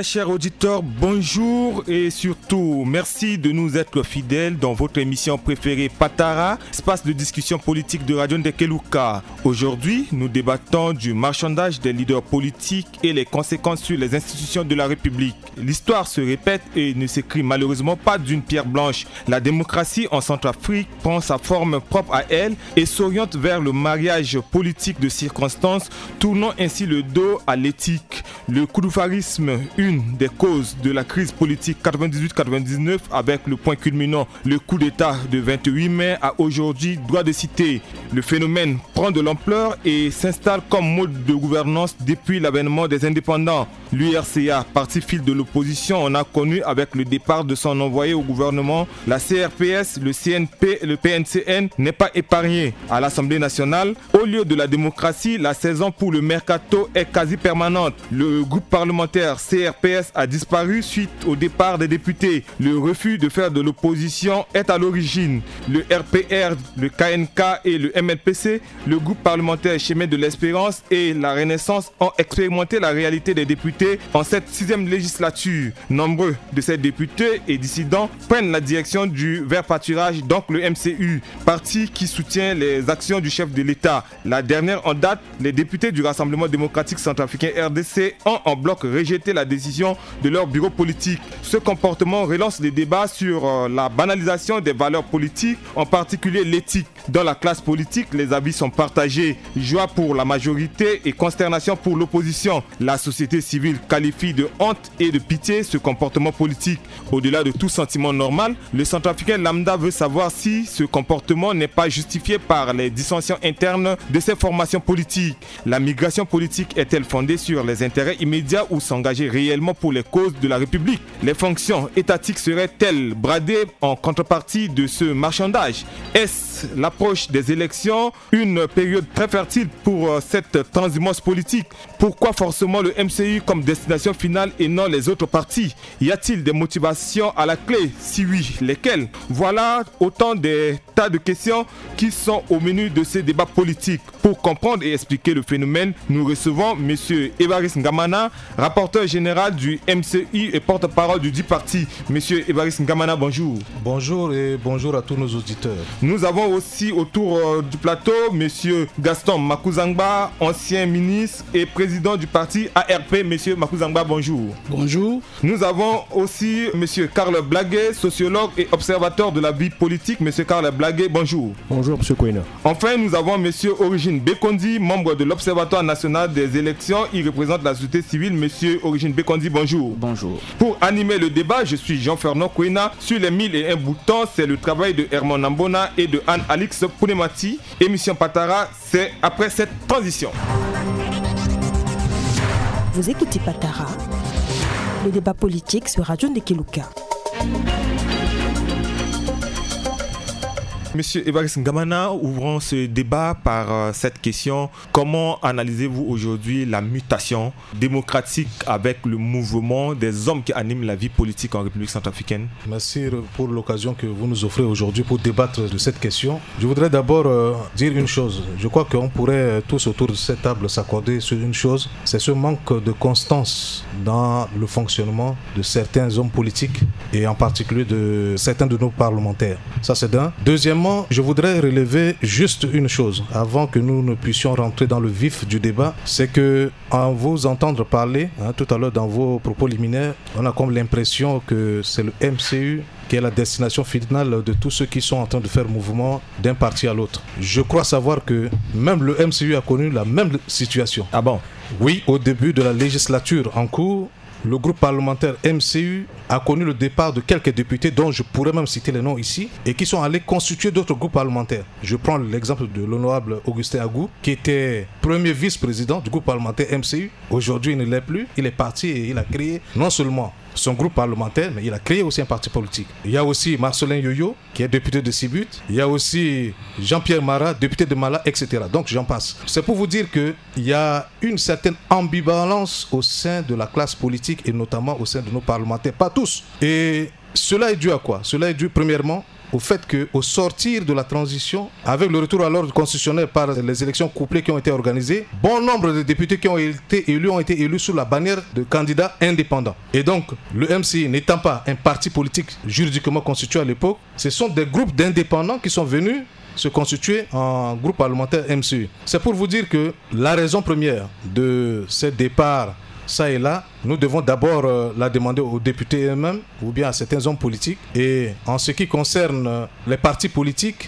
Très chers auditeurs, bonjour et surtout merci de nous être fidèles dans votre émission préférée Patara, espace de discussion politique de Radio Ndekeluka. Aujourd'hui, nous débattons du marchandage des leaders politiques et les conséquences sur les institutions de la République. L'histoire se répète et ne s'écrit malheureusement pas d'une pierre blanche. La démocratie en Centrafrique prend sa forme propre à elle et s'oriente vers le mariage politique de circonstances, tournant ainsi le dos à l'éthique. Le kouroufarisme, une des causes de la crise politique 98-99 avec le point culminant, le coup d'État de 28 mai, a aujourd'hui droit de citer. Le phénomène prend de l'ampleur et s'installe comme mode de gouvernance depuis l'avènement des indépendants. L'URCA, parti fil de l'opposition, en a connu avec le départ de son envoyé au gouvernement. La CRPS, le CNP et le PNCN n'est pas épargné. À l'Assemblée nationale, au lieu de la démocratie, la saison pour le mercato est quasi permanente. Le groupe parlementaire CRPS a disparu suite au départ des députés. Le refus de faire de l'opposition est à l'origine. Le RPR, le KNK et le MLPC, le groupe parlementaire Chemin de l'Espérance et la Renaissance ont expérimenté la réalité des députés en cette 6e législature. Nombreux de ces députés et dissidents prennent la direction du Vert Pâturage, donc le MCU, parti qui soutient les actions du chef de l'État. La dernière en date, les députés du Rassemblement démocratique centrafricain RDC ont en bloc rejeté la décision de leur bureau politique. Ce comportement relance les débats sur la banalisation des valeurs politiques, en particulier l'éthique. Dans la classe politique, les avis sont partagés. Joie pour la majorité et consternation pour l'opposition. La société civile qualifie de honte et de pitié ce comportement politique. Au-delà de tout sentiment normal, le centrafricain lambda veut savoir si ce comportement n'est pas justifié par les dissensions internes de ces formations politiques. La migration politique est-elle fondée sur les intérêts immédiats ou s'engager réellement pour les causes de la République? Les fonctions étatiques seraient-elles bradées en contrepartie de ce marchandage? Est-ce l'approche des élections une période très fertile pour cette transhumance politique? Pourquoi forcément le MCU comme destination finale et non les autres partis? Y a-t-il des motivations à la clé? Si oui, lesquelles? Voilà autant des tas de questions qui sont au menu de ces débats politiques. Pour comprendre et expliquer le phénomène, nous recevons M. Évariste Ngamana, rapporteur général du MCU et porte-parole du dit parti. M. Évariste Ngamana, bonjour. Bonjour et bonjour à tous nos auditeurs. Nous avons aussi autour du plateau M. Gaston Makouzangba, ancien ministre et président du parti ARP. M. Makouzangba, bonjour. Bonjour. Nous avons aussi M. Karl Blaguet, sociologue et observateur de la vie politique. M. Karl Blaguet, bonjour. Bonjour, M. Kouina. Enfin, nous avons M. Origine Bekondi, membre de l'Observatoire national des élections. Il représente la société civile. M. Origine Bekondi, bonjour. Bonjour. Pour animer le débat, je suis Jean-Fernand Kouina. Sur les 1001 boutons, c'est le travail de Herman Nambona et de Anne-Alix Pounemati. Émission Patara, c'est après cette transition. Vous écoutez Patara, le débat politique sur Radio Ndekeluka. Monsieur Évariste Ngamana, ouvrons ce débat par cette question. Comment analysez-vous aujourd'hui la mutation démocratique avec le mouvement des hommes qui animent la vie politique en République centrafricaine? Merci pour l'occasion que vous nous offrez aujourd'hui pour débattre de cette question. Je voudrais d'abord dire une chose. Je crois qu'on pourrait tous autour de cette table s'accorder sur une chose. C'est ce manque de constance dans le fonctionnement de certains hommes politiques et en particulier de certains de nos parlementaires. Ça, c'est d'un. Deuxièmement, je voudrais relever juste une chose avant que nous ne puissions rentrer dans le vif du débat. C'est que, en vous entendre parler, tout à l'heure dans vos propos liminaires, on a comme l'impression que c'est le MCU qui est la destination finale de tous ceux qui sont en train de faire mouvement d'un parti à l'autre. Je crois savoir que même le MCU a connu la même situation. Ah bon? Oui, au début de la législature en cours, le groupe parlementaire MCU a connu le départ de quelques députés dont je pourrais même citer les noms ici et qui sont allés constituer d'autres groupes parlementaires. Je prends l'exemple de l'honorable Augustin Agou qui était premier vice-président du groupe parlementaire MCU. Aujourd'hui, il ne l'est plus. Il est parti et il a créé non seulement son groupe parlementaire, mais il a créé aussi un parti politique. Il y a aussi Marcelin Yoyo, qui est député de Sibut. Il y a aussi Jean-Pierre Marat, député de Mala, etc. Donc j'en passe. C'est pour vous dire qu'il y a une certaine ambivalence au sein de la classe politique et notamment au sein de nos parlementaires. Pas tous. Et cela est dû à quoi? Cela est dû premièrement au fait qu'au sortir de la transition, avec le retour à l'ordre constitutionnel par les élections couplées qui ont été organisées, bon nombre de députés qui ont été élus sous la bannière de candidats indépendants. Et donc, le MCI n'étant pas un parti politique juridiquement constitué à l'époque, ce sont des groupes d'indépendants qui sont venus se constituer en groupe parlementaire MCI. C'est pour vous dire que la raison première de ce départ, ça et là, nous devons d'abord la demander aux députés eux-mêmes ou bien à certains hommes politiques. Et en ce qui concerne les partis politiques,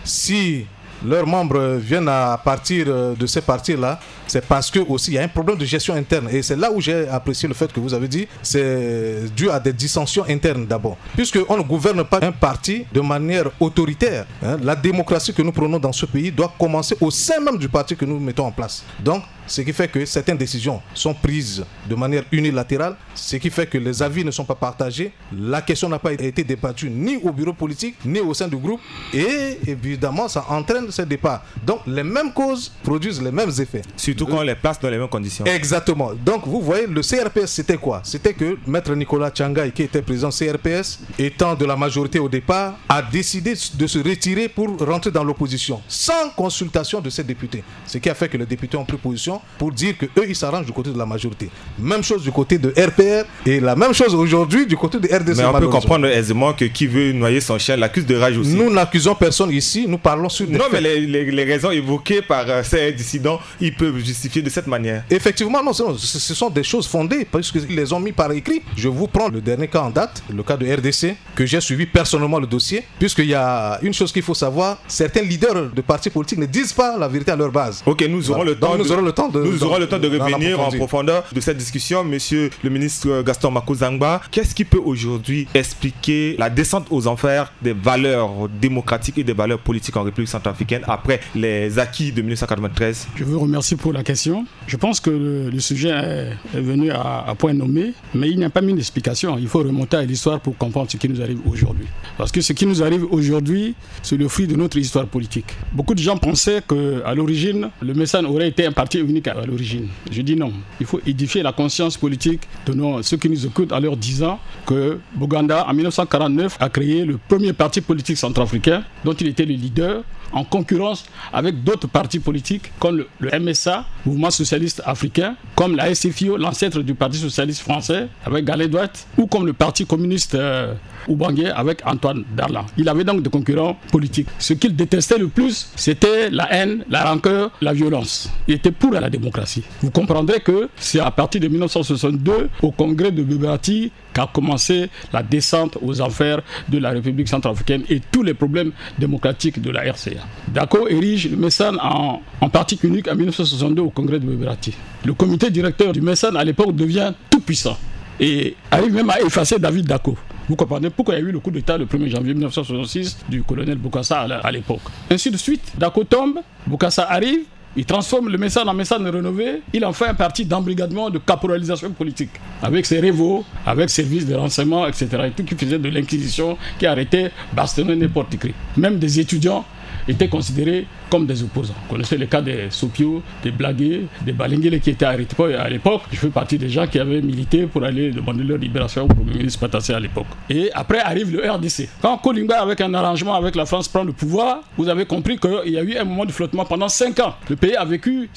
si leurs membres viennent à partir de ces partis-là, c'est parce que aussi il y a un problème de gestion interne. Et c'est là où j'ai apprécié le fait que vous avez dit, c'est dû à des dissensions internes d'abord. Puisqu'on ne gouverne pas un parti de manière autoritaire. La démocratie que nous prenons dans ce pays doit commencer au sein même du parti que nous mettons en place. Donc, ce qui fait que certaines décisions sont prises de manière unilatérale, ce qui fait que les avis ne sont pas partagés, la question n'a pas été débattue ni au bureau politique, ni au sein du groupe, et évidemment ça entraîne ce départ. Donc les mêmes causes produisent les mêmes effets. Surtout quand on les place dans les mêmes conditions. Exactement. Donc vous voyez, le CRPS c'était quoi? C'était que Maître Nicolas Tchangaï, qui était président CRPS, étant de la majorité au départ, a décidé de se retirer pour rentrer dans l'opposition, sans consultation de ses députés. Ce qui a fait que les députés ont pris position pour dire qu'eux, ils s'arrangent du côté de la majorité. Même chose du côté de RPR et la même chose aujourd'hui du côté de RDC. Mais on peut comprendre aisément que qui veut noyer son chien l'accuse de rage aussi. Nous n'accusons personne ici, nous parlons sur des faits. Mais les raisons évoquées par ces dissidents, ils peuvent justifier de cette manière. Effectivement, non, ce sont des choses fondées parce qu'ils les ont mis par écrit. Je vous prends le dernier cas en date, le cas de RDC, que j'ai suivi personnellement le dossier, puisqu'il y a une chose qu'il faut savoir, certains leaders de partis politiques ne disent pas la vérité à leur base. Ok, nous aurons le temps. Nous aurons le temps de revenir en profondeur de cette discussion. Monsieur le ministre Gaston Makozangba, qu'est-ce qui peut aujourd'hui expliquer la descente aux enfers des valeurs démocratiques et des valeurs politiques en République centrafricaine après les acquis de 1993? Je vous remercie pour la question. Je pense que le sujet est venu à point nommé, mais il n'y a pas mis d'explication. Il faut remonter à l'histoire pour comprendre ce qui nous arrive aujourd'hui. Parce que ce qui nous arrive aujourd'hui, c'est le fruit de notre histoire politique. Beaucoup de gens pensaient qu'à l'origine, le MESAN aurait été un parti unique à l'origine. Je dis non. Il faut édifier la conscience politique de ceux qui nous écoutent en leur disant que Boganda, en 1949, a créé le premier parti politique centrafricain dont il était le leader, en concurrence avec d'autres partis politiques comme le MSA, Mouvement Socialiste Africain, comme la SFIO, l'ancêtre du Parti Socialiste Français, avec Galé Douat, ou comme le Parti Communiste Oubangé avec Antoine Darlan. Il avait donc des concurrents politiques. Ce qu'il détestait le plus, c'était la haine, la rancœur, la violence. Il était pour la démocratie. Vous comprendrez que c'est à partir de 1962, au congrès de Bebati, qu'a commencé la descente aux enfers de la République centrafricaine et tous les problèmes démocratiques de la RCA. Dako érige le MESAN en parti unique en 1962 au congrès de Bebati. Le comité directeur du MESAN à l'époque devient tout puissant et arrive même à effacer David Dako. Vous comprenez pourquoi il y a eu le coup d'État le 1er janvier 1966 du colonel Bokassa à l'époque. Ainsi de suite, Dako tombe, Bokassa arrive, il transforme le MESAN en MESAN rénové, il en fait un parti d'embrigadement, de caporalisation politique, avec ses révaux, avec services de renseignement, etc. Et tout qui faisait de l'inquisition, qui arrêtait, bastonnait n'importe qui. Même des étudiants étaient considérés comme des opposants. Vous connaissez le cas des Sopio, des Blagué, des Balinguele qui étaient arrêtés à l'époque. Je fais partie des gens qui avaient milité pour aller demander leur libération au Premier ministre Patassé à l'époque. Et après arrive le RDC. Quand Kolimba, avec un arrangement avec la France, prend le pouvoir, vous avez compris qu'il y a eu un moment de flottement pendant 5 ans. Le pays a vécu